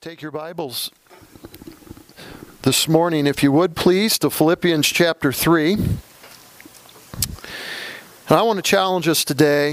Take your Bibles this morning, if you would, please, to Philippians chapter 3. And I want to challenge us today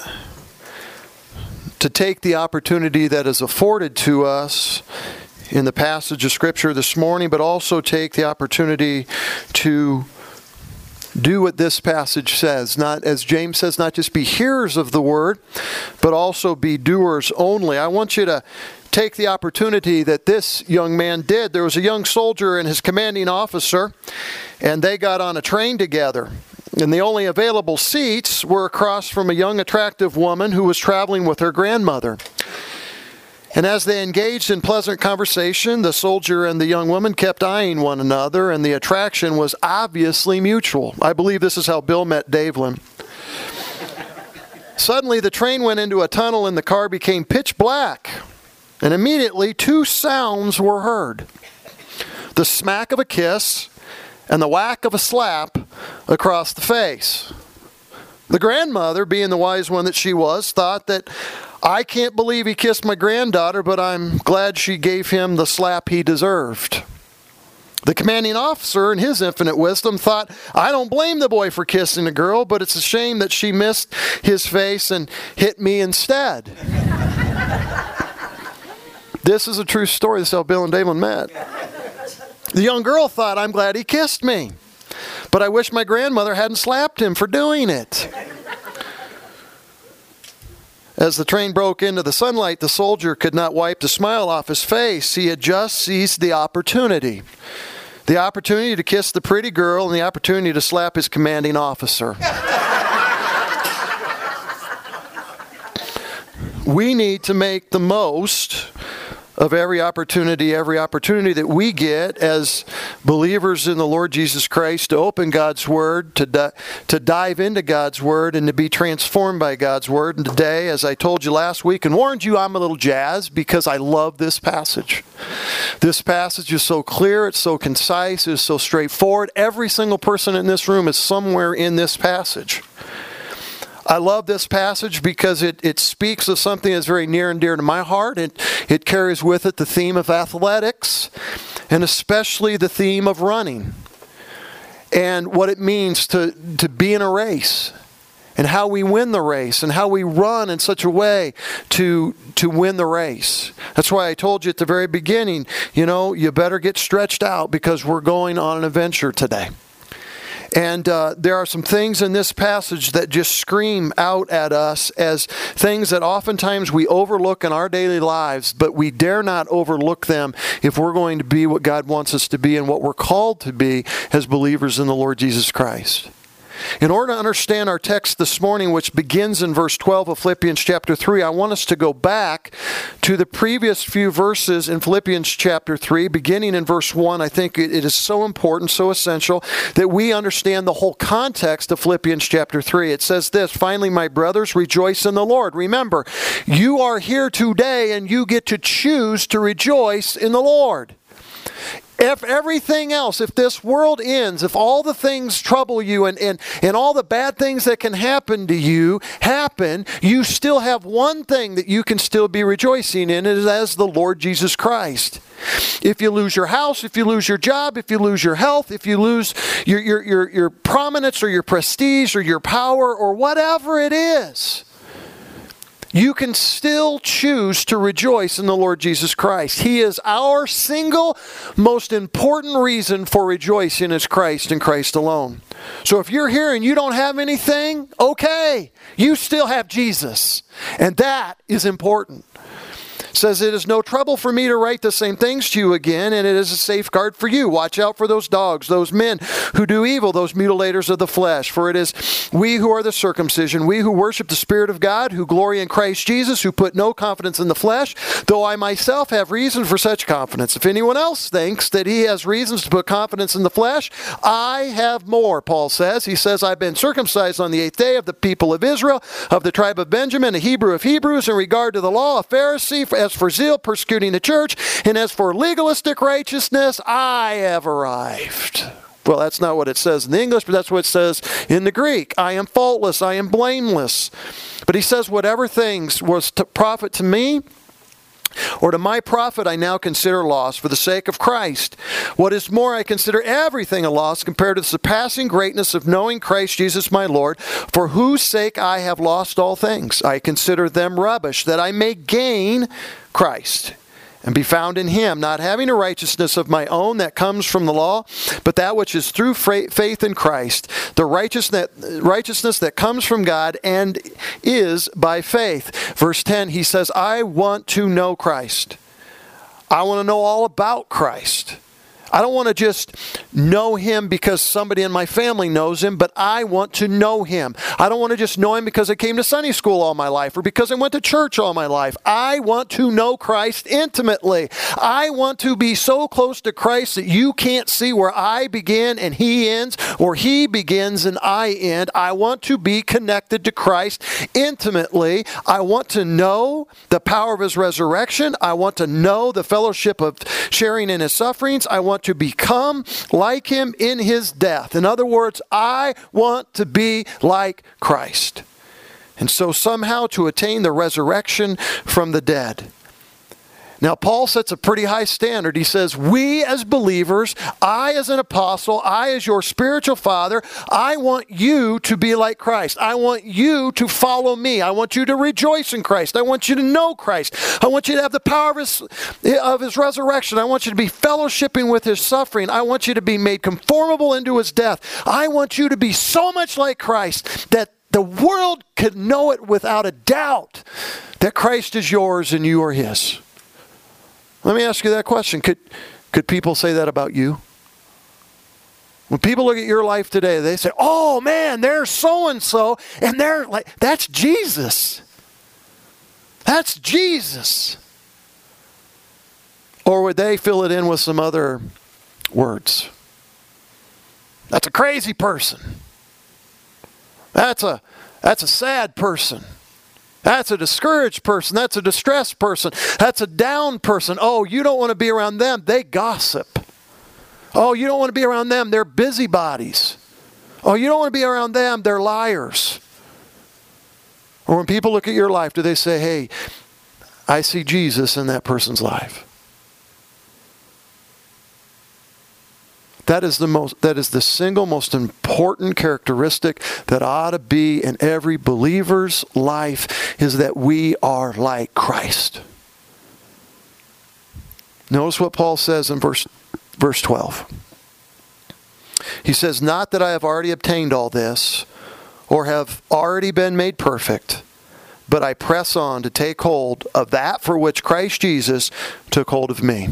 to take the opportunity that is afforded to us in the passage of Scripture this morning, but also take the opportunity to do what this passage says. Not, as James says, not just be hearers of the word, but also be doers only. I want you to take the opportunity that this young man did. There was a young soldier and his commanding officer, and they got on a train together. And the only available seats were across from a young, attractive woman who was traveling with her grandmother. And as they engaged in pleasant conversation, the soldier and the young woman kept eyeing one another, and the attraction was obviously mutual. I believe this is how Bill met Davelin. Suddenly, the train went into a tunnel and the car became pitch black. And immediately, two sounds were heard. The smack of a kiss and the whack of a slap across the face. The grandmother, being the wise one that she was, thought that, I can't believe he kissed my granddaughter, but I'm glad she gave him the slap he deserved. The commanding officer, in his infinite wisdom, thought, I don't blame the boy for kissing the girl, but it's a shame that she missed his face and hit me instead. This is a true story. This is how Bill and David met. The young girl thought, I'm glad he kissed me, but I wish my grandmother hadn't slapped him for doing it. As the train broke into the sunlight, the soldier could not wipe the smile off his face. He had just seized the opportunity. The opportunity to kiss the pretty girl and the opportunity to slap his commanding officer. We need to make the most of every opportunity that we get as believers in the Lord Jesus Christ to open God's Word, to dive into God's Word, and to be transformed by God's Word. And today, as I told you last week and warned you, I'm a little jazzed because I love this passage. This passage is so clear, it's so concise, it's so straightforward. Every single person in this room is somewhere in this passage. I love this passage because it speaks of something that's very near and dear to my heart. It carries with it the theme of athletics, and especially the theme of running, and what it means to be in a race, and how we win the race, and how we run in such a way to win the race. That's why I told you at the very beginning, you better get stretched out because we're going on an adventure today. And there are some things in this passage that just scream out at us as things that oftentimes we overlook in our daily lives, but we dare not overlook them if we're going to be what God wants us to be and what we're called to be as believers in the Lord Jesus Christ. In order to understand our text this morning, which begins in verse 12 of Philippians chapter 3, I want us to go back to the previous few verses in Philippians chapter 3, beginning in verse 1. I think it is so important, so essential, that we understand the whole context of Philippians chapter 3. It says this, finally, my brothers, rejoice in the Lord. Remember, you are here today and you get to choose to rejoice in the Lord. If everything else, if this world ends, if all the things trouble you and all the bad things that can happen to you happen, you still have one thing that you can still be rejoicing in, is as the Lord Jesus Christ. If you lose your house, if you lose your job, if you lose your health, if you lose your prominence or your prestige or your power or whatever it is, you can still choose to rejoice in the Lord Jesus Christ. He is our single most important reason for rejoicing is Christ and Christ alone. So if you're here and you don't have anything, okay, you still have Jesus. And that is important. It says, it is no trouble for me to write the same things to you again, and it is a safeguard for you. Watch out for those dogs, those men who do evil, those mutilators of the flesh. For it is we who are the circumcision, we who worship the Spirit of God, who glory in Christ Jesus, who put no confidence in the flesh, though I myself have reason for such confidence. If anyone else thinks that he has reasons to put confidence in the flesh, I have more, Paul says. He says, I've been circumcised on the 8th day of the people of Israel, of the tribe of Benjamin, a Hebrew of Hebrews, in regard to the law, a Pharisee, as for zeal, persecuting the church, and as for legalistic righteousness, I have arrived. Well, that's not what it says in the English, but that's what it says in the Greek. I am faultless, I am blameless. But he says, whatever things was to profit to me, or to my profit I now consider loss for the sake of Christ. What is more, I consider everything a loss compared to the surpassing greatness of knowing Christ Jesus my Lord, for whose sake I have lost all things. I consider them rubbish, that I may gain Christ and be found in him, not having a righteousness of my own that comes from the law, but that which is through faith in Christ, the righteousness that comes from God and is by faith. Verse 10, he says, I want to know Christ. I want to know all about Christ. I don't want to just know him because somebody in my family knows him, but I want to know him. I don't want to just know him because I came to Sunday school all my life or because I went to church all my life. I want to know Christ intimately. I want to be so close to Christ that you can't see where I begin and he ends, or he begins and I end. I want to be connected to Christ intimately. I want to know the power of his resurrection. I want to know the fellowship of sharing in his sufferings. I want to become like him in his death. In other words, I want to be like Christ. And so somehow to attain the resurrection from the dead. Now, Paul sets a pretty high standard. He says, we as believers, I as an apostle, I as your spiritual father, I want you to be like Christ. I want you to follow me. I want you to rejoice in Christ. I want you to know Christ. I want you to have the power of his resurrection. I want you to be fellowshipping with his suffering. I want you to be made conformable into his death. I want you to be so much like Christ that the world could know it without a doubt that Christ is yours and you are his. Let me ask you that question. Could people say that about you? When people look at your life today, they say, oh man, they're so-and-so, and they're like, that's Jesus. That's Jesus. Or would they fill it in with some other words? That's a crazy person. That's a sad person. That's a discouraged person. That's a distressed person. That's a down person. Oh, you don't want to be around them. They gossip. Oh, you don't want to be around them. They're busybodies. Oh, you don't want to be around them. They're liars. Or when people look at your life, do they say, hey, I see Jesus in that person's life? That is the single most important characteristic that ought to be in every believer's life, is that we are like Christ. Notice what Paul says in verse 12. He says, not that I have already obtained all this or have already been made perfect, but I press on to take hold of that for which Christ Jesus took hold of me.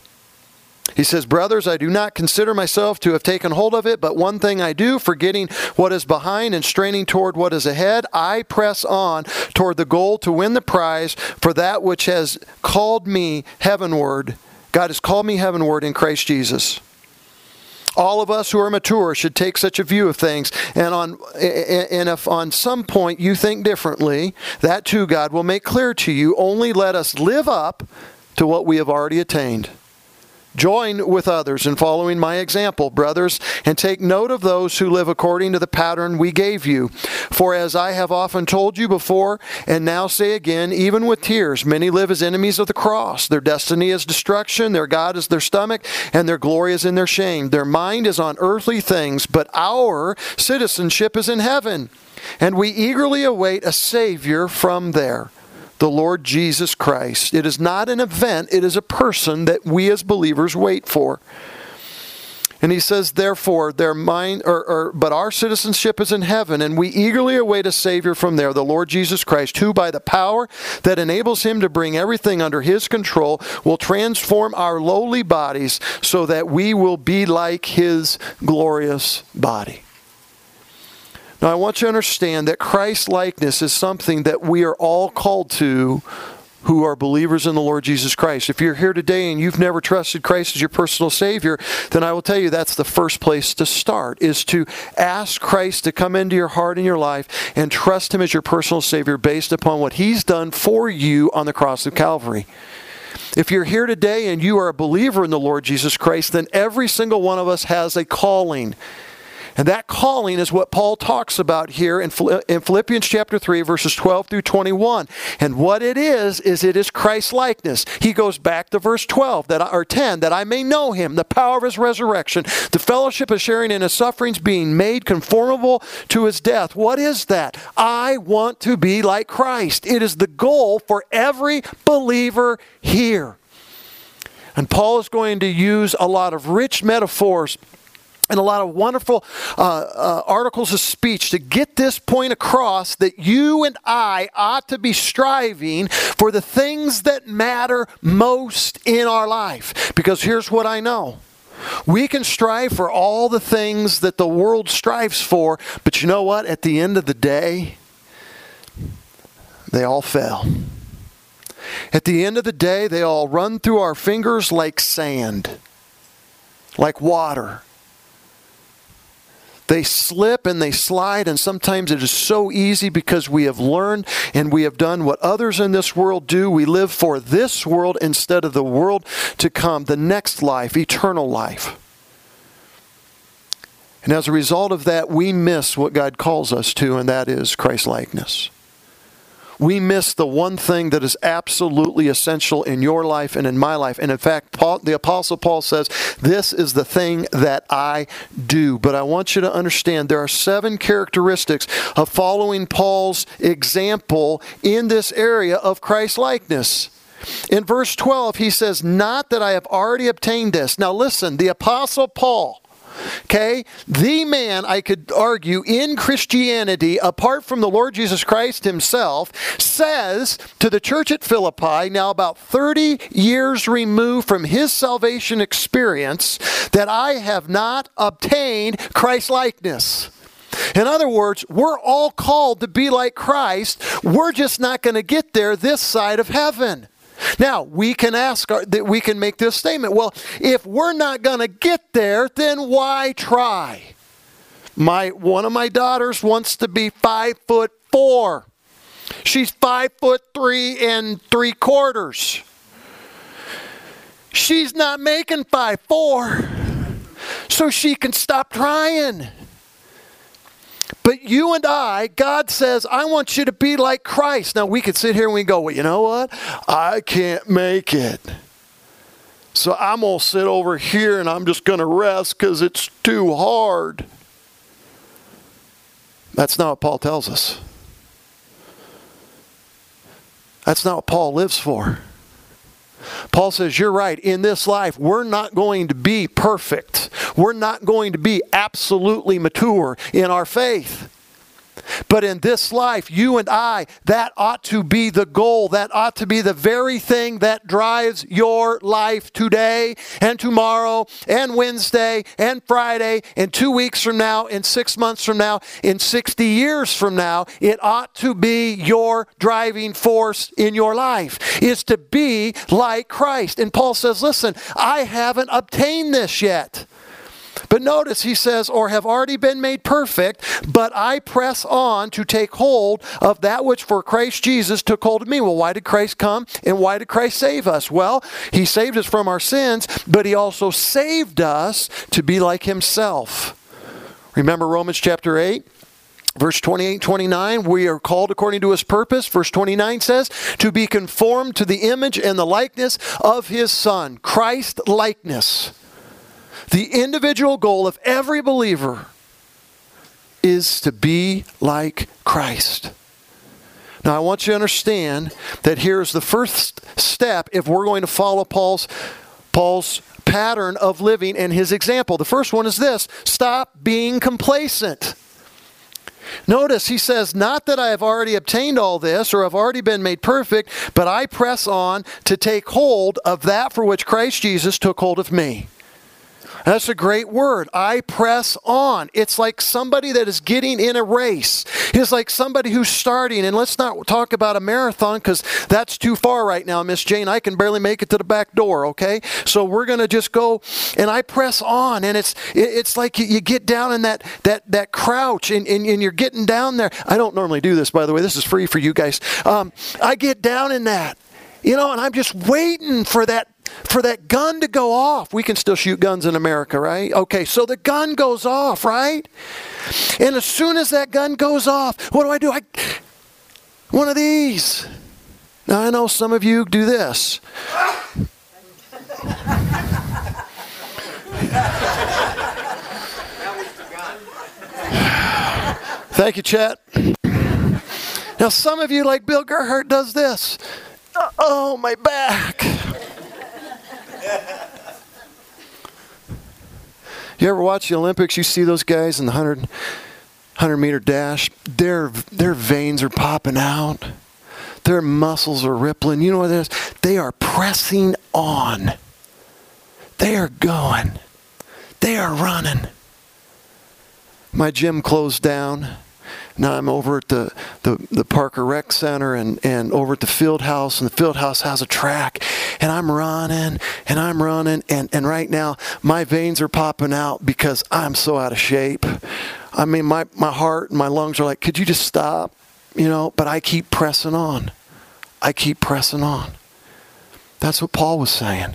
He says, brothers, I do not consider myself to have taken hold of it, but one thing I do, forgetting what is behind and straining toward what is ahead, I press on toward the goal to win the prize for that which has called me heavenward. God has called me heavenward in Christ Jesus. All of us who are mature should take such a view of things. And if on some point you think differently, that too God will make clear to you. Only let us live up to what we have already attained. Join with others in following my example, brothers, and take note of those who live according to the pattern we gave you. For as I have often told you before, and now say again, even with tears, many live as enemies of the cross. Their destiny is destruction, their God is their stomach, and their glory is in their shame. Their mind is on earthly things, but our citizenship is in heaven, and we eagerly await a Savior from there, the Lord Jesus Christ. It is not an event, it is a person that we as believers wait for. And he says, therefore, but our citizenship is in heaven, and we eagerly await a Savior from there, the Lord Jesus Christ, who by the power that enables him to bring everything under his control will transform our lowly bodies so that we will be like his glorious body. Now, I want you to understand that Christ-likeness is something that we are all called to who are believers in the Lord Jesus Christ. If you're here today and you've never trusted Christ as your personal Savior, then I will tell you that's the first place to start, is to ask Christ to come into your heart and your life and trust him as your personal Savior based upon what he's done for you on the cross of Calvary. If you're here today and you are a believer in the Lord Jesus Christ, then every single one of us has a calling. And that calling is what Paul talks about here in Philippians chapter 3, verses 12 through 21. And what it is it is Christ-likeness. He goes back to verse 12, or 10, that I may know him, the power of his resurrection, the fellowship of sharing in his sufferings, being made conformable to his death. What is that? I want to be like Christ. It is the goal for every believer here. And Paul is going to use a lot of rich metaphors and a lot of wonderful articles of speech to get this point across, that you and I ought to be striving for the things that matter most in our life. Because here's what I know. We can strive for all the things that the world strives for, but you know what? At the end of the day, they all fail. At the end of the day, they all run through our fingers like sand, like water. They slip and they slide, and sometimes it is so easy because we have learned and we have done what others in this world do. We live for this world instead of the world to come, the next life, eternal life. And as a result of that, we miss what God calls us to, and that is Christ-likeness. We miss the one thing that is absolutely essential in your life and in my life. And in fact, the Apostle Paul says, this is the thing that I do. But I want you to understand there are 7 characteristics of following Paul's example in this area of Christ-likeness. In verse 12, he says, not that I have already obtained this. Now listen, the Apostle Paul, okay, the man, I could argue, in Christianity, apart from the Lord Jesus Christ himself, says to the church at Philippi, now about 30 years removed from his salvation experience, that I have not obtained Christ-likeness. In other words, we're all called to be like Christ. We're just not going to get there this side of heaven. Now, we can we can make this statement. Well, if we're not going to get there, then why try? One of my daughters wants to be 5'4". She's 5'3 3/4. She's not making 5'4", so she can stop trying. But you and I, God says, I want you to be like Christ. Now, we could sit here and we go, well, you know what? I can't make it. So I'm going to sit over here and I'm just going to rest because it's too hard. That's not what Paul tells us. That's not what Paul lives for. Paul says, you're right. In this life, we're not going to be perfect. We're not going to be absolutely mature in our faith. But in this life, you and I, that ought to be the goal. That ought to be the very thing that drives your life today and tomorrow and Wednesday and Friday and 2 weeks from now and 6 months from now and 60 years from now. It ought to be your driving force in your life, is to be like Christ. And Paul says, listen, I haven't obtained this yet. But notice he says, or have already been made perfect, but I press on to take hold of that which for Christ Jesus took hold of me. Well, why did Christ come and why did Christ save us? Well, he saved us from our sins, but he also saved us to be like himself. Remember Romans chapter 8? Verse 28, 29, we are called according to his purpose. Verse 29 says, to be conformed to the image and the likeness of his Son. Christ likeness. The individual goal of every believer is to be like Christ. Now, I want you to understand that here's the first step if we're going to follow Paul's pattern of living and his example. The first one is this: stop being complacent. Notice he says, not that I have already obtained all this or have already been made perfect, but I press on to take hold of that for which Christ Jesus took hold of me. That's a great word. I press on. It's like somebody that is getting in a race. It's like somebody who's starting. And let's not talk about a marathon because that's too far right now, Miss Jane. I can barely make it to the back door, okay? So we're going to just go, and I press on. And it's like you get down in that crouch and you're getting down there. I don't normally do this, by the way. This is free for you guys. I get down in that. You know, and I'm just waiting for that for that gun to go off. We can still shoot guns in America, right? Okay, so the gun goes off, right? And as soon as that gun goes off, what do? One of these. Now, I know some of you do this. Thank you, Chet. Now, some of you, like Bill Gerhardt, does this. Oh, my back. You ever watch the Olympics? You see those guys in the 100-meter dash. Their veins are popping out. Their muscles are rippling. You know what it is? They are pressing on. They are going. They are running. My gym closed down. Now I'm over at the Parker Rec Center and over at the field house, and the field house has a track, and I'm running, and right now my veins are popping out because I'm so out of shape. I mean, my heart and my lungs are like, could you just stop? You know, but I keep pressing on. I keep pressing on. That's what Paul was saying.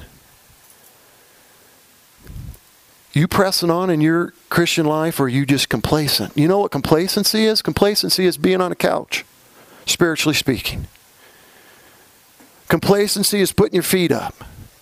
You pressing on in your Christian life, or are you just complacent? You know what complacency is? Complacency is being on a couch, spiritually speaking. Complacency is putting your feet up.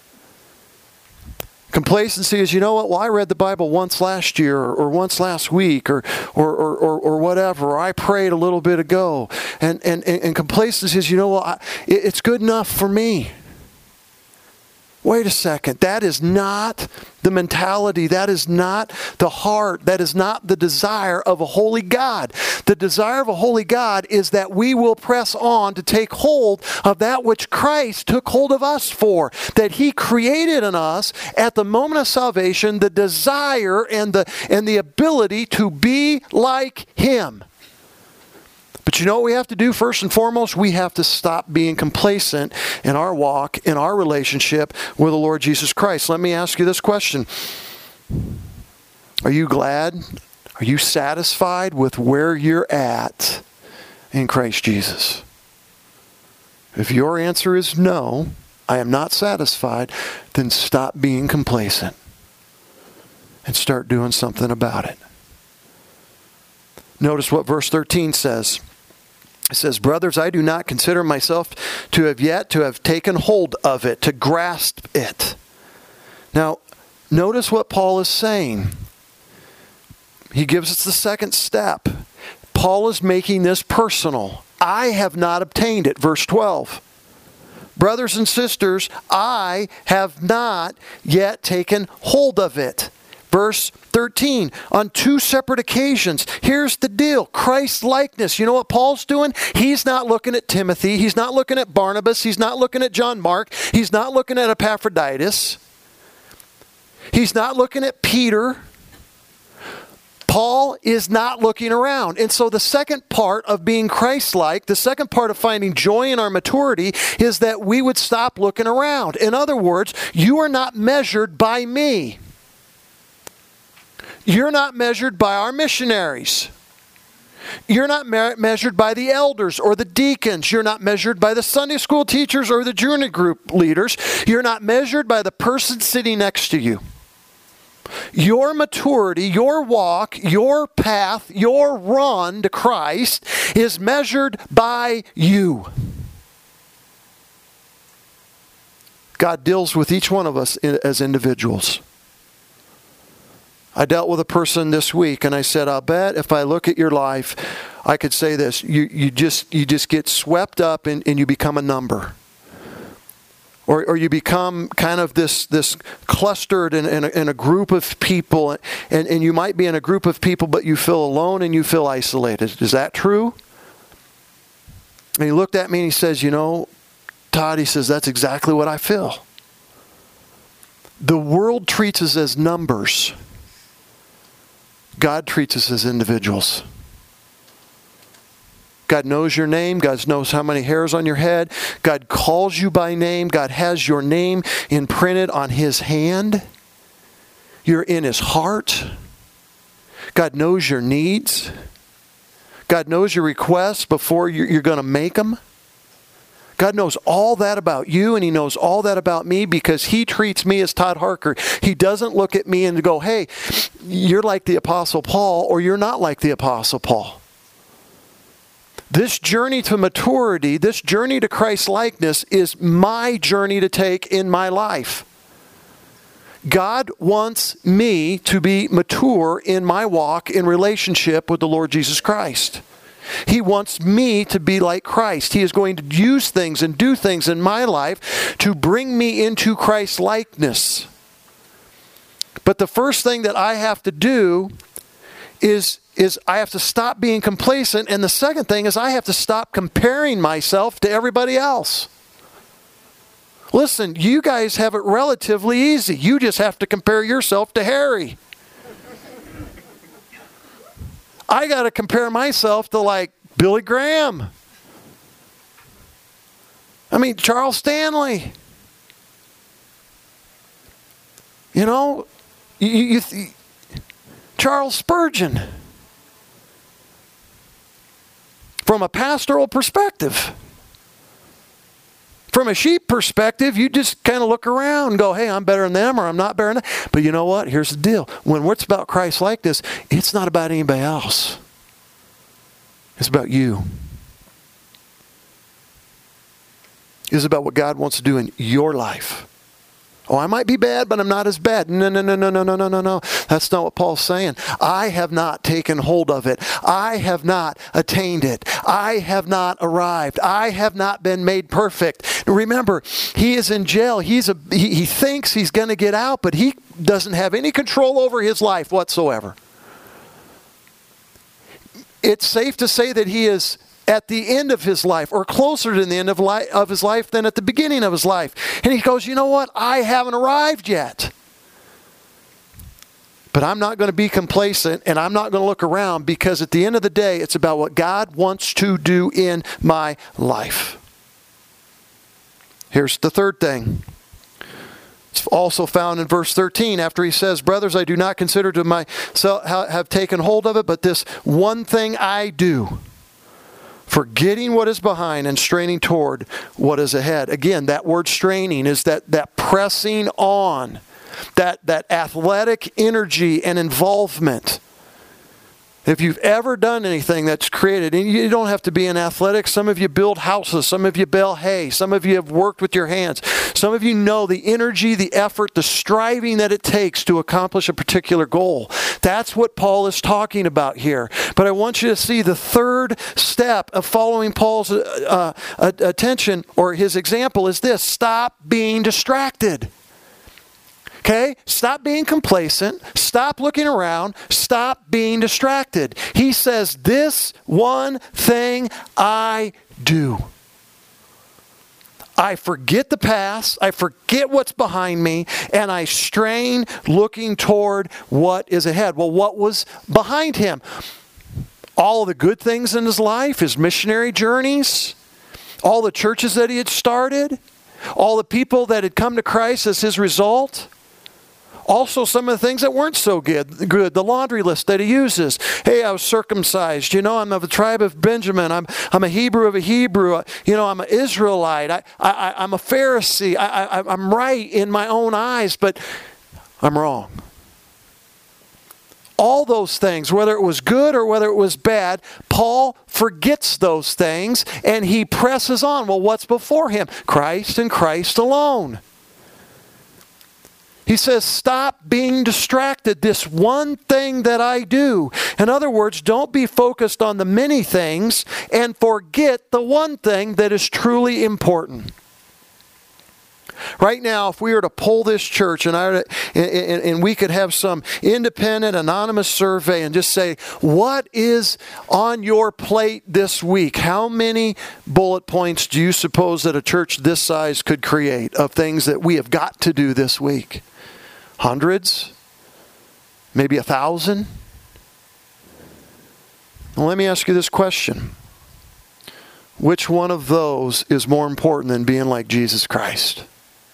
Complacency is, you know what? Well, I read the Bible once last year, or once last week, or whatever. Or I prayed a little bit ago, and complacency is, you know what? It's good enough for me. Wait a second. That is not the mentality. That is not the heart. That is not the desire of a holy God. The desire of a holy God is that we will press on to take hold of that which Christ took hold of us for. That He created in us at the moment of salvation the desire and the ability to be like Him. But you know what we have to do first and foremost? We have to stop being complacent in our walk, in our relationship with the Lord Jesus Christ. Let me ask you this question. Are you glad? Are you satisfied with where you're at in Christ Jesus? If your answer is no, I am not satisfied, then stop being complacent and start doing something about it. Notice what verse 13 says. It says, brothers, I do not consider myself to have taken hold of it, to grasp it. Now, notice what Paul is saying. He gives us the second step. Paul is making this personal. I have not obtained it. Verse 12. Brothers and sisters, I have not yet taken hold of it. Verse 13, on two separate occasions. Here's the deal. Christ's likeness. You know what Paul's doing? He's not looking at Timothy. He's not looking at Barnabas. He's not looking at John Mark. He's not looking at Epaphroditus. He's not looking at Peter. Paul is not looking around. And so the second part of being Christ-like, the second part of finding joy in our maturity, is that we would stop looking around. In other words, you are not measured by me. You're not measured by our missionaries. You're not measured by the elders or the deacons. You're not measured by the Sunday school teachers or the junior group leaders. You're not measured by the person sitting next to you. Your maturity, your walk, your path, your run to Christ is measured by you. God deals with each one of us as individuals. I dealt with a person this week, and I said, I'll bet if I look at your life, I could say this. You just get swept up and you become a number. Or you become kind of this clustered in a group of people, and you might be in a group of people, but you feel alone and you feel isolated. Is that true? And he looked at me and he says, you know, Todd, he says, that's exactly what I feel. The world treats us as numbers. God treats us as individuals. God knows your name. God knows how many hairs on your head. God calls you by name. God has your name imprinted on His hand. You're in His heart. God knows your needs. God knows your requests before you're going to make them. God knows all that about you, and He knows all that about me because He treats me as Todd Harker. He doesn't look at me and go, hey, you're like the Apostle Paul, or you're not like the Apostle Paul. This journey to maturity, this journey to Christ-likeness is my journey to take in my life. God wants me to be mature in my walk in relationship with the Lord Jesus Christ. He wants me to be like Christ. He is going to use things and do things in my life to bring me into Christ-likeness. But the first thing that I have to do is I have to stop being complacent. And the second thing is I have to stop comparing myself to everybody else. Listen, you guys have it relatively easy. You just have to compare yourself to Harry. I got to compare myself to like Billy Graham. I mean, Charles Stanley. You know, Charles Spurgeon. From a pastoral perspective. From a sheep perspective, you just kind of look around and go, hey, I'm better than them or I'm not better than them. But you know what? Here's the deal. When it's about Christ-likeness, it's not about anybody else. It's about you. It's about what God wants to do in your life. Oh, I might be bad, but I'm not as bad. No. That's not what Paul's saying. I have not taken hold of it. I have not attained it. I have not arrived. I have not been made perfect. Remember, he is in jail. He thinks he's going to get out, but he doesn't have any control over his life whatsoever. It's safe to say that he is at the end of his life, or closer to the end of his life than at the beginning of his life. And he goes, you know what? I haven't arrived yet. But I'm not going to be complacent, and I'm not going to look around, because at the end of the day, it's about what God wants to do in my life. Here's the third thing. It's also found in verse 13 after he says, brothers, I do not consider to myself have taken hold of it, but this one thing I do, forgetting what is behind and straining toward what is ahead. Again, that word straining is that pressing on, that athletic energy and involvement. If you've ever done anything that's created, and you don't have to be in athletics, some of you build houses, some of you bale hay, some of you have worked with your hands, some of you know the energy, the effort, the striving that it takes to accomplish a particular goal. That's what Paul is talking about here. But I want you to see the third step of following Paul's attention, or his example, is this: stop being distracted. Okay? Stop being complacent. Stop looking around. Stop being distracted. He says, this one thing I do. I forget the past. I forget what's behind me. And I strain looking toward what is ahead. Well, what was behind him? All the good things in his life, his missionary journeys, all the churches that he had started, all the people that had come to Christ as his result. Also, some of the things that weren't so good, the laundry list that he uses. Hey, I was circumcised. You know, I'm of the tribe of Benjamin. I'm a Hebrew of a Hebrew. You know, I'm an Israelite. I'm a Pharisee. I'm right in my own eyes, but I'm wrong. All those things, whether it was good or whether it was bad, Paul forgets those things and he presses on. Well, what's before him? Christ and Christ alone. He says, stop being distracted. This one thing that I do. In other words, don't be focused on the many things and forget the one thing that is truly important. Right now, if we were to poll this church and we could have some independent, anonymous survey and just say, what is on your plate this week? How many bullet points do you suppose that a church this size could create of things that we have got to do this week? Hundreds? Maybe 1,000? Well, let me ask you this question. Which one of those is more important than being like Jesus Christ?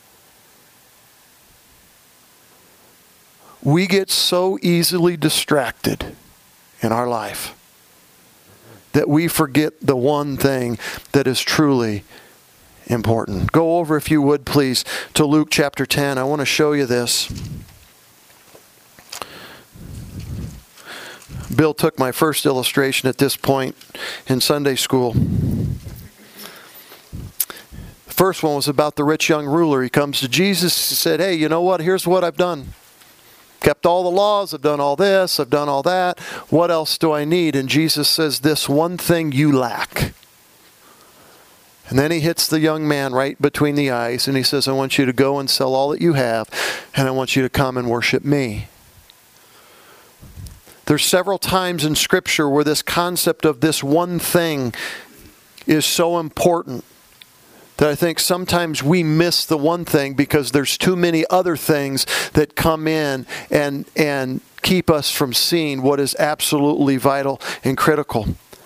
We get so easily distracted in our life that we forget the one thing that is truly important. Go over, if you would, please, to Luke chapter 10. I want to show you this. Bill took my first illustration at this point in Sunday school. The first one was about the rich young ruler. He comes to Jesus and said, hey, you know what? Here's what I've done. Kept all the laws. I've done all this. I've done all that. What else do I need? And Jesus says, this one thing you lack. And then he hits the young man right between the eyes and he says, I want you to go and sell all that you have and I want you to come and worship me. There's several times in Scripture where this concept of this one thing is so important that I think sometimes we miss the one thing because there's too many other things that come in and keep us from seeing what is absolutely vital and critical.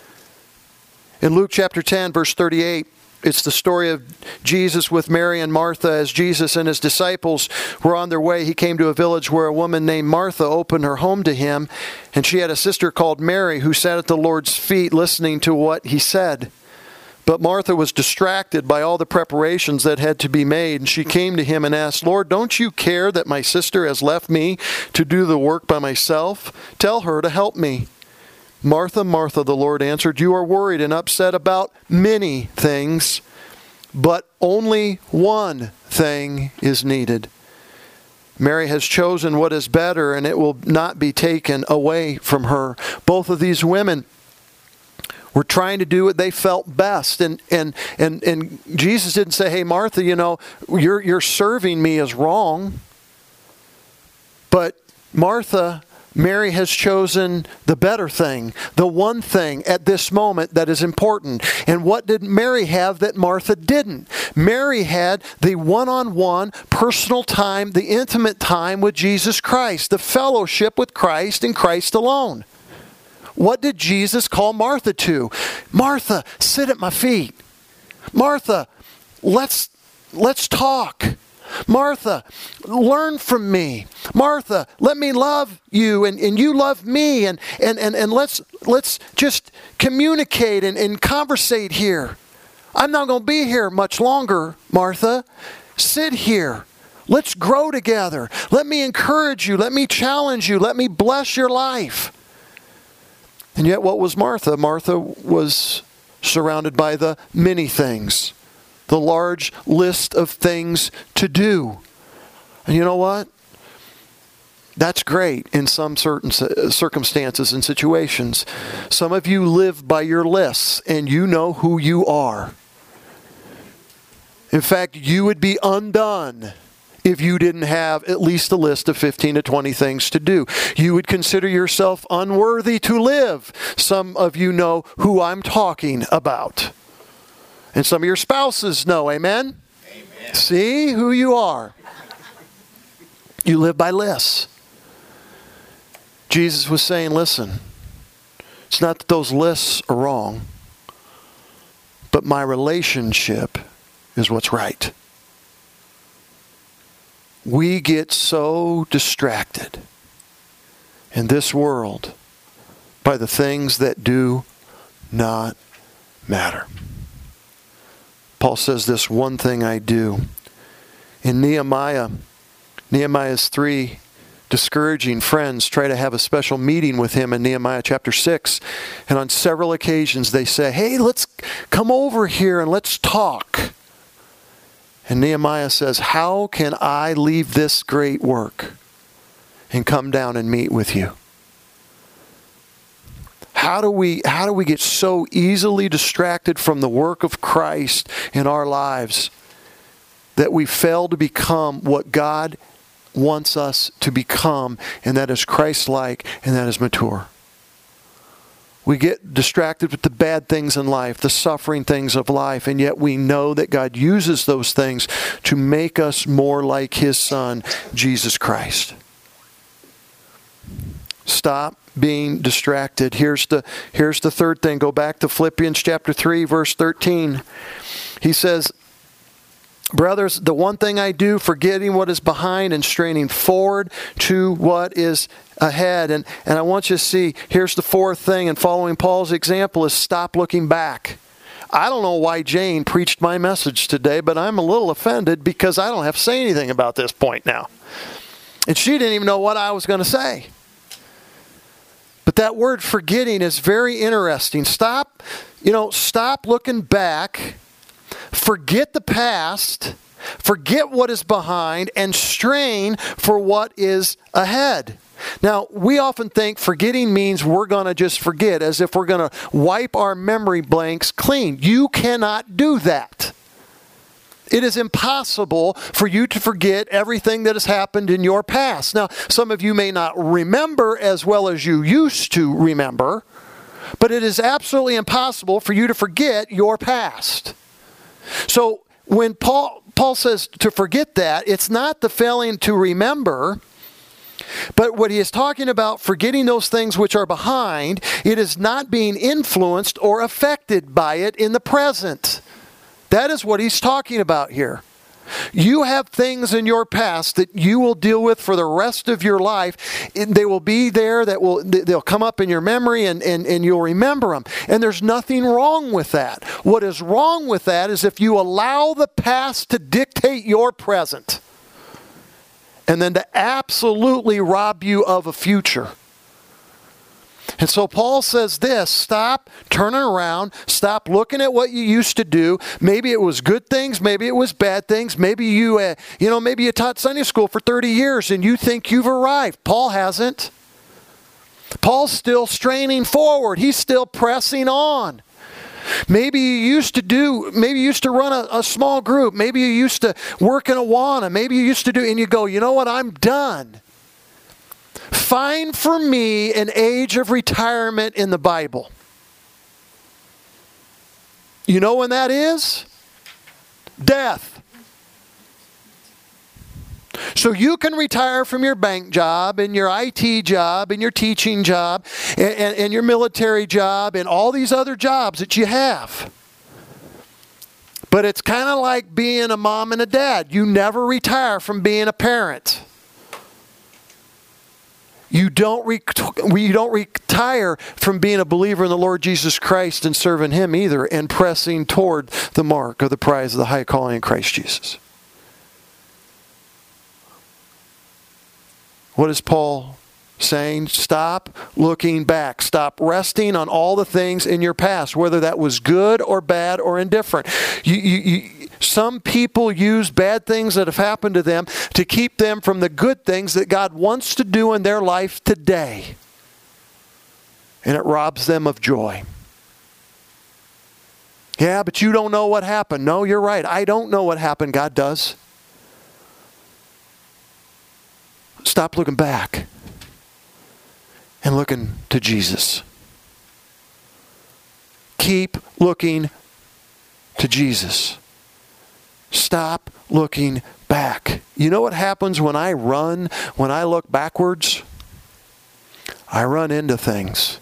In Luke chapter 10, verse 38, it's the story of Jesus with Mary and Martha. As Jesus and his disciples were on their way, he came to a village where a woman named Martha opened her home to him, and she had a sister called Mary who sat at the Lord's feet listening to what he said. But Martha was distracted by all the preparations that had to be made, and she came to him and asked, Lord, don't you care that my sister has left me to do the work by myself? Tell her to help me. Martha, Martha, the Lord answered, you are worried and upset about many things, but only one thing is needed. Mary has chosen what is better, and it will not be taken away from her. Both of these women were trying to do what they felt best. And Jesus didn't say, hey, Martha, you know, you're serving me is wrong. But Mary has chosen the better thing, the one thing at this moment that is important. And what did Mary have that Martha didn't? Mary had the one-on-one personal time, the intimate time with Jesus Christ, the fellowship with Christ and Christ alone. What did Jesus call Martha to? Martha, sit at my feet. Martha, let's talk. Martha, learn from me. Martha, let me love you and you love me and let's just communicate and conversate here. I'm not going to be here much longer, Martha. Sit here. Let's grow together. Let me encourage you. Let me challenge you. Let me bless your life. And yet what was Martha? Martha was surrounded by the many things. The large list of things to do. And you know what? That's great in some certain circumstances and situations. Some of you live by your lists and you know who you are. In fact, you would be undone if you didn't have at least a list of 15 to 20 things to do. You would consider yourself unworthy to live. Some of you know who I'm talking about. And some of your spouses know, amen? Amen. See who you are. You live by lists. Jesus was saying, listen, it's not that those lists are wrong, but my relationship is what's right. We get so distracted in this world by the things that do not matter. Paul says this one thing I do. In Nehemiah's 3 discouraging friends try to have a special meeting with him in Nehemiah chapter 6. And on several occasions they say, hey, let's come over here and let's talk. And Nehemiah says, how can I leave this great work and come down and meet with you? How do we get so easily distracted from the work of Christ in our lives that we fail to become what God wants us to become, and that is Christ-like and that is mature? We get distracted with the bad things in life, the suffering things of life, and yet we know that God uses those things to make us more like His Son, Jesus Christ. Stop being distracted. Here's the third thing. Go back to Philippians chapter 3, verse 13. He says, brothers, the one thing I do, forgetting what is behind and straining forward to what is ahead. And I want you to see, here's the fourth thing, and following Paul's example, is stop looking back. I don't know why Jane preached my message today, but I'm a little offended because I don't have to say anything about this point now. And she didn't even know what I was going to say. But that word forgetting is very interesting. Stop looking back. Forget the past. Forget what is behind and strain for what is ahead. Now, we often think forgetting means we're going to just forget, as if we're going to wipe our memory blanks clean. You cannot do that. It is impossible for you to forget everything that has happened in your past. Now, some of you may not remember as well as you used to remember, but it is absolutely impossible for you to forget your past. So when Paul says to forget that, it's not the failing to remember, but what he is talking about, forgetting those things which are behind, it is not being influenced or affected by it in the present. That is what he's talking about here. You have things in your past that you will deal with for the rest of your life. They will be there, they'll come up in your memory and you'll remember them. And there's nothing wrong with that. What is wrong with that is if you allow the past to dictate your present and then to absolutely rob you of a future. And so Paul says this, stop turning around, stop looking at what you used to do. Maybe it was good things, maybe it was bad things. Maybe maybe you taught Sunday school for 30 years and you think you've arrived. Paul hasn't. Paul's still straining forward. He's still pressing on. Maybe you used to run a small group. Maybe you used to work in Awana. Maybe you used to do, and you go, you know what, I'm done. Find for me an age of retirement in the Bible. You know when that is? Death. So you can retire from your bank job and your IT job and your teaching job and your military job and all these other jobs that you have. But it's kind of like being a mom and a dad. You never retire from being a parent. You don't retire from being a believer in the Lord Jesus Christ and serving Him either, and pressing toward the mark of the prize of the high calling in Christ Jesus. What is Paul saying? Stop looking back. Stop resting on all the things in your past, whether that was good or bad or indifferent. Some people use bad things that have happened to them to keep them from the good things that God wants to do in their life today. And it robs them of joy. Yeah, but you don't know what happened. No, you're right. I don't know what happened. God does. Stop looking back and looking to Jesus. Keep looking to Jesus. Stop looking back. You know what happens when I look backwards? I run into things.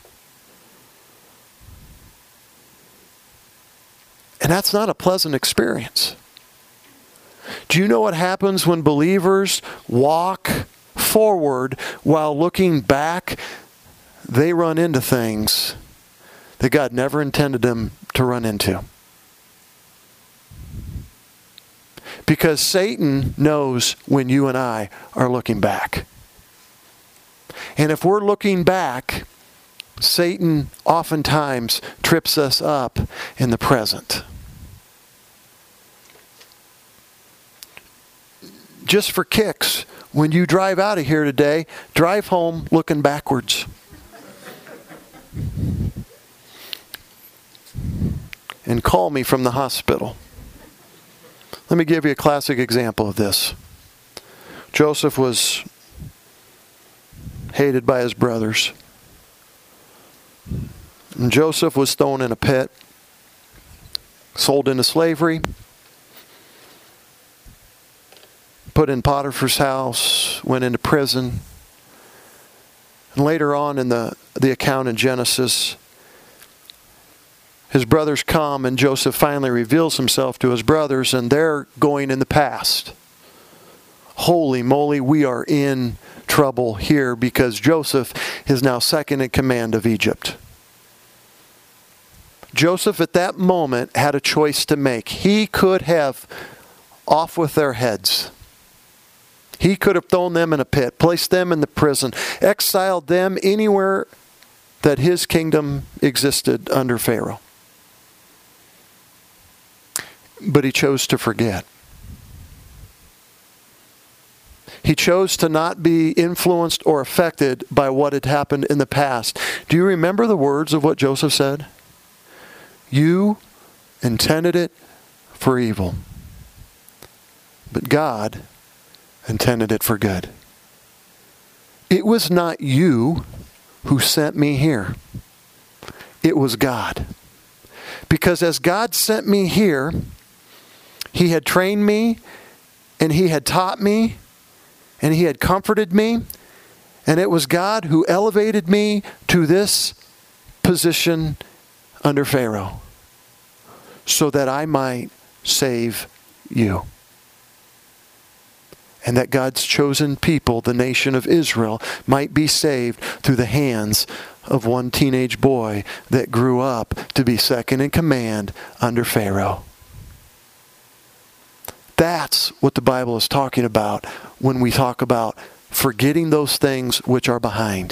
And that's not a pleasant experience. Do you know what happens when believers walk forward while looking back? They run into things that God never intended them to run into. Because Satan knows when you and I are looking back. And if we're looking back, Satan oftentimes trips us up in the present. Just for kicks, when you drive out of here today, drive home looking backwards. And call me from the hospital. Let me give you a classic example of this. Joseph was hated by his brothers. And Joseph was thrown in a pit, sold into slavery, put in Potiphar's house, went into prison. And later on in the account in Genesis, his brothers come and Joseph finally reveals himself to his brothers, and they're going in the past. Holy moly, we are in trouble here because Joseph is now second in command of Egypt. Joseph at that moment had a choice to make. He could have off with their heads. He could have thrown them in a pit, placed them in the prison, exiled them anywhere that his kingdom existed under Pharaoh. But he chose to forget. He chose to not be influenced or affected by what had happened in the past. Do you remember the words of what Joseph said? You intended it for evil, but God intended it for good. It was not you who sent me here. It was God. Because as God sent me here, He had trained me, and He had taught me, and He had comforted me, and it was God who elevated me to this position under Pharaoh so that I might save you. And that God's chosen people, the nation of Israel, might be saved through the hands of one teenage boy that grew up to be second in command under Pharaoh. That's what the Bible is talking about when we talk about forgetting those things which are behind.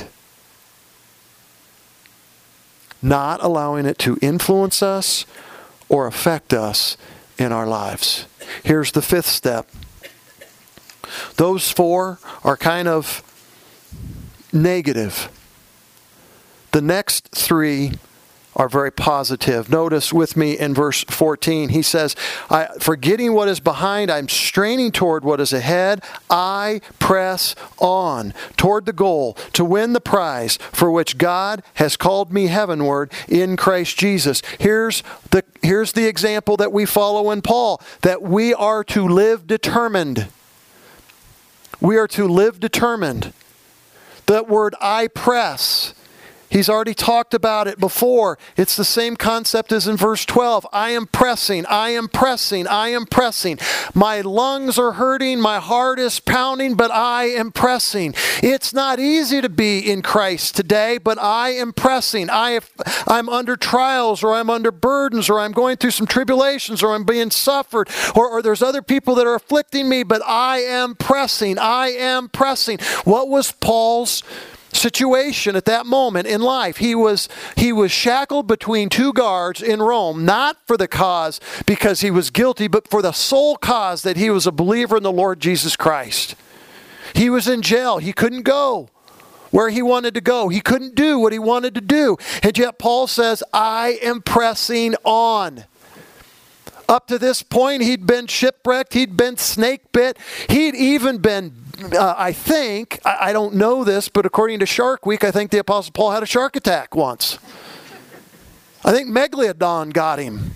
Not allowing it to influence us or affect us in our lives. Here's the fifth step. Those four are kind of negative. The next three are very positive. Notice with me in verse 14, he says, forgetting what is behind, I'm straining toward what is ahead. I press on toward the goal to win the prize for which God has called me heavenward in Christ Jesus. Here's the example that we follow in Paul, that we are to live determined. We are to live determined. That word, I press, he's already talked about it before. It's the same concept as in verse 12. I am pressing, I am pressing, I am pressing. My lungs are hurting, my heart is pounding, but I am pressing. It's not easy to be in Christ today, but I am pressing. I'm under trials, or I'm under burdens, or I'm going through some tribulations, or I'm being suffered, or there's other people that are afflicting me, but I am pressing. I am pressing. What was Paul's situation at that moment in life? He was shackled between two guards in Rome, not for the cause because he was guilty, but for the sole cause that he was a believer in the Lord Jesus Christ. He was in jail. He couldn't go where he wanted to go. He couldn't do what he wanted to do. And yet Paul says, I am pressing on. Up to this point, he'd been shipwrecked. He'd been snake bit. He'd even been, I don't know this, but according to Shark Week, I think the Apostle Paul had a shark attack once. I think Megalodon got him.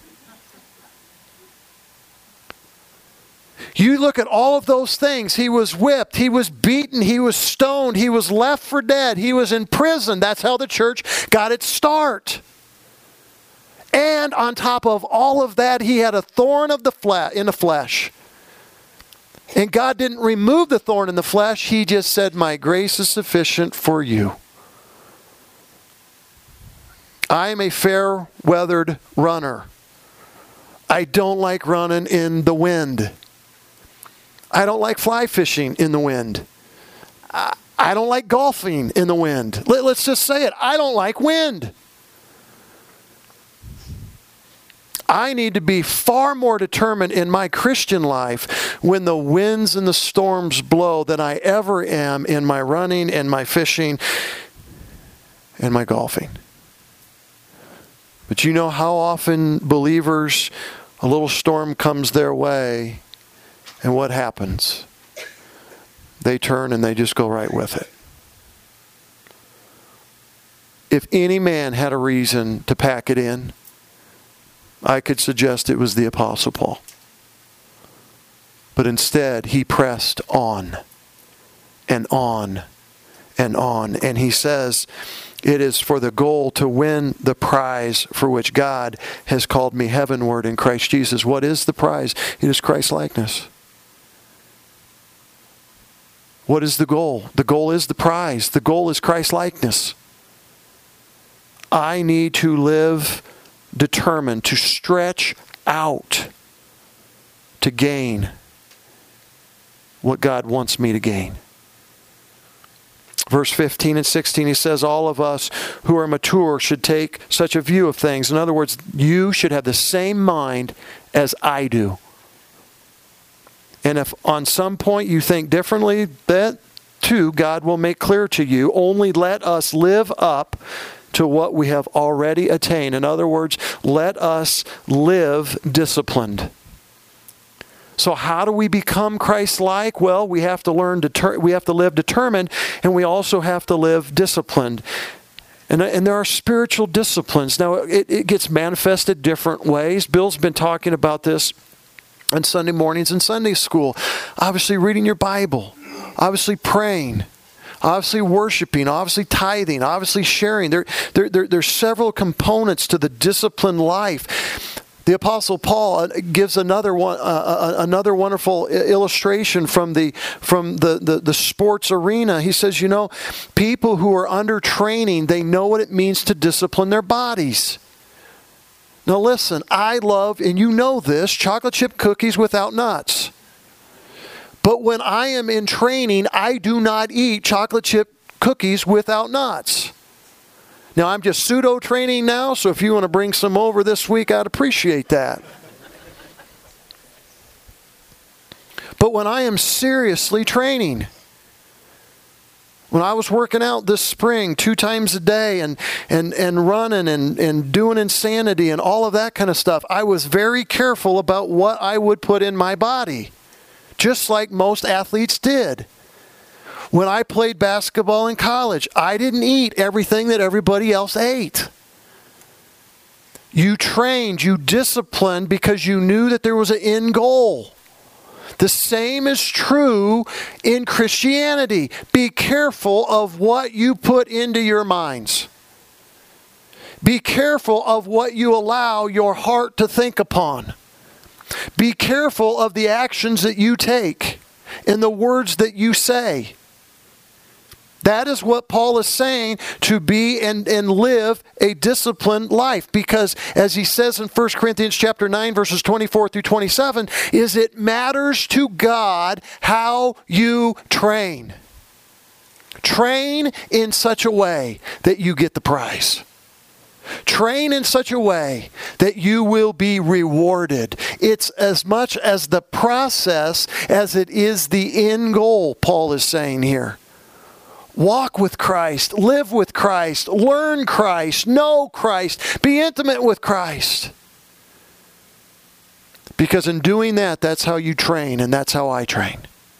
You look at all of those things. He was whipped. He was beaten. He was stoned. He was left for dead. He was in prison. That's how the church got its start. And on top of all of that, he had a thorn in the flesh. And God didn't remove the thorn in the flesh. He just said, my grace is sufficient for you. I am a fair-weathered runner. I don't like running in the wind. I don't like fly fishing in the wind. I don't like golfing in the wind. Let's just say it. I don't like wind. I need to be far more determined in my Christian life when the winds and the storms blow than I ever am in my running and my fishing and my golfing. But you know how often believers, a little storm comes their way, and what happens? They turn and they just go right with it. If any man had a reason to pack it in, I could suggest it was the Apostle Paul. But instead, he pressed on and on and on. And he says, it is for the goal to win the prize for which God has called me heavenward in Christ Jesus. What is the prize? It is Christ-likeness. What is the goal? The goal is the prize. The goal is Christ-likeness. I need to live determined to stretch out to gain what God wants me to gain. Verse 15 and 16, he says, all of us who are mature should take such a view of things. In other words, you should have the same mind as I do. And if on some point you think differently, that too God will make clear to you. Only let us live up to what we have already attained. In other words, let us live disciplined. So how do we become Christ-like? Well, we have to we have to live determined, and we also have to live disciplined. And there are spiritual disciplines. Now, it gets manifested different ways. Bill's been talking about this on Sunday mornings in Sunday school. Obviously, reading your Bible. Obviously, praying. Obviously, worshiping. Obviously, tithing. Obviously, sharing. There's several components to the disciplined life. The Apostle Paul gives another wonderful illustration from the sports arena. He says, people who are under training, they know what it means to discipline their bodies. Now listen, I love, and you know this, chocolate chip cookies without nuts. But when I am in training, I do not eat chocolate chip cookies without nuts. Now, I'm just pseudo-training now, so if you want to bring some over this week, I'd appreciate that. But when I am seriously training, when I was working out this spring 2 times a day and running and doing insanity and all of that kind of stuff, I was very careful about what I would put in my body, just like most athletes did. When I played basketball in college, I didn't eat everything that everybody else ate. You trained, you disciplined because you knew that there was an end goal. The same is true in Christianity. Be careful of what you put into your minds. Be careful of what you allow your heart to think upon. Be careful of the actions that you take and the words that you say. That is what Paul is saying, to be and live a disciplined life. Because as he says in 1 Corinthians chapter 9, verses 24 through 27, is it matters to God how you train. Train in such a way that you get the prize. Train in such a way that you will be rewarded. It's as much as the process as it is the end goal, Paul is saying here. Walk with Christ, live with Christ, learn Christ, know Christ, be intimate with Christ. Because in doing that, that's how you train, and that's how I train.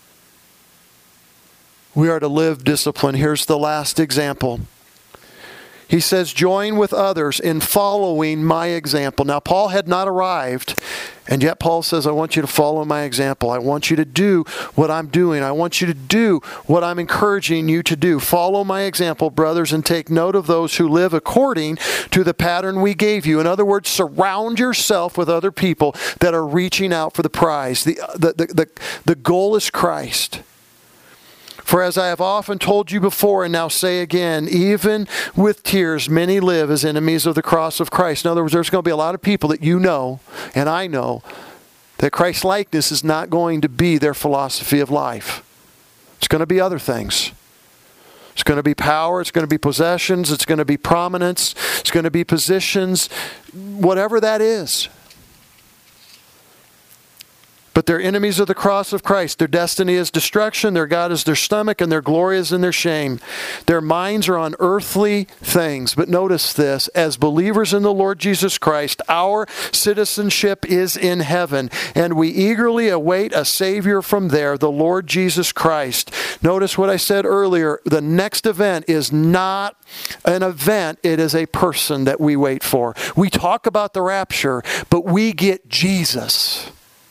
We are to live discipline. Here's the last example. He says, join with others in following my example. Now, Paul had not arrived, and yet Paul says, I want you to follow my example. I want you to do what I'm doing. I want you to do what I'm encouraging you to do. Follow my example, brothers, and take note of those who live according to the pattern we gave you. In other words, surround yourself with other people that are reaching out for the prize. The goal is Christ. For as I have often told you before and now say again, even with tears, many live as enemies of the cross of Christ. In other words, there's going to be a lot of people that you know, and I know, that Christ-likeness is not going to be their philosophy of life. It's going to be other things. It's going to be power, it's going to be possessions, it's going to be prominence, it's going to be positions, whatever that is. But they're enemies of the cross of Christ. Their destiny is destruction. Their God is their stomach, and their glory is in their shame. Their minds are on earthly things. But notice this, as believers in the Lord Jesus Christ, our citizenship is in heaven, and we eagerly await a Savior from there, the Lord Jesus Christ. Notice what I said earlier. The next event is not an event. It is a person that we wait for. We talk about the rapture, but we get Jesus.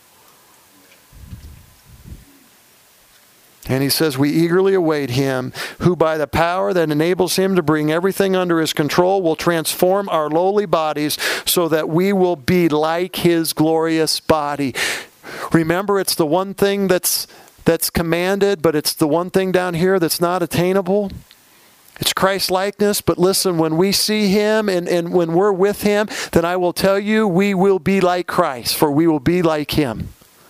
And he says, we eagerly await him, who by the power that enables him to bring everything under his control will transform our lowly bodies so that we will be like his glorious body. Remember, it's the one thing that's commanded, but it's the one thing down here that's not attainable. It's Christ-likeness, but listen, when we see Him and when we're with Him, then I will tell you, we will be like Christ, for we will be like Him.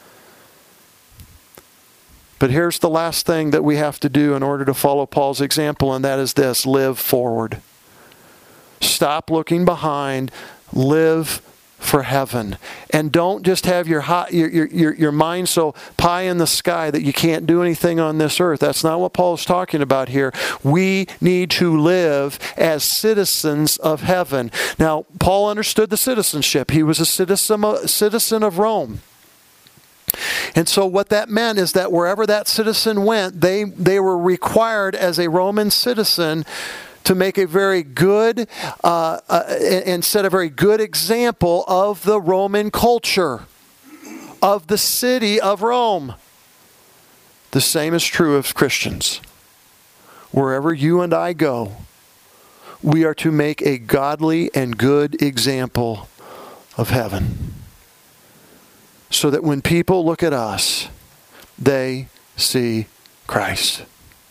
But here's the last thing that we have to do in order to follow Paul's example, and that is this: live forward. Stop looking behind. Live for heaven. And don't just have your mind so pie in the sky that you can't do anything on this earth. That's not what Paul's talking about here. We need to live as citizens of heaven. Now, Paul understood the citizenship. He was a citizen of Rome. And so what that meant is that wherever that citizen went, they were required as a Roman citizen to make a very good and set a very good example of the Roman culture, of the city of Rome. The same is true of Christians. Wherever you and I go, we are to make a godly and good example of heaven, so that when people look at us, they see Christ.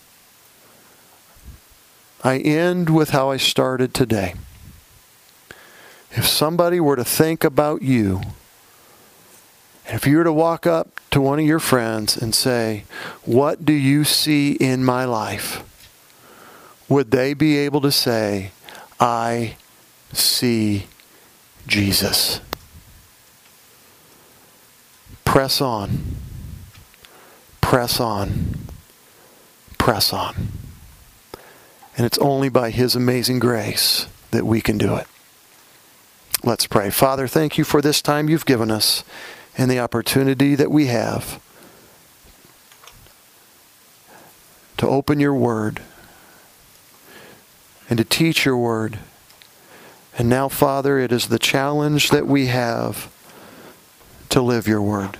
I end with how I started today. If somebody were to think about you, if you were to walk up to one of your friends and say, "What do you see in my life?" would they be able to say, "I see Jesus"? Press on. Press on. Press on. And it's only by His amazing grace that we can do it. Let's pray. Father, thank you for this time you've given us and the opportunity that we have to open your word and to teach your word. And now, Father, it is the challenge that we have to live your word.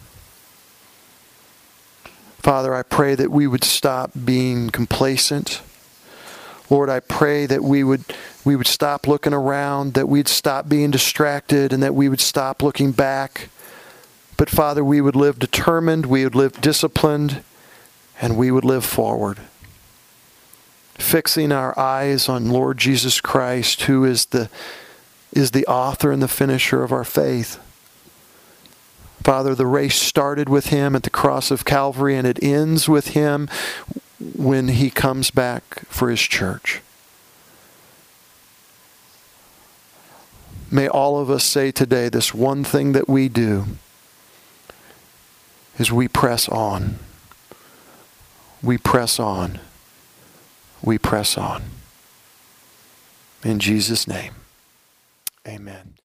Father, I pray that we would stop being complacent. Lord, I pray that we would stop looking around, that we'd stop being distracted, and that we would stop looking back. But Father, we would live determined, we would live disciplined, and we would live forward. Fixing our eyes on Lord Jesus Christ, who is the author and the finisher of our faith. Father, the race started with Him at the cross of Calvary, and it ends with Him when He comes back for His church. May all of us say today, this one thing that we do is we press on. We press on. We press on. In Jesus' name, amen.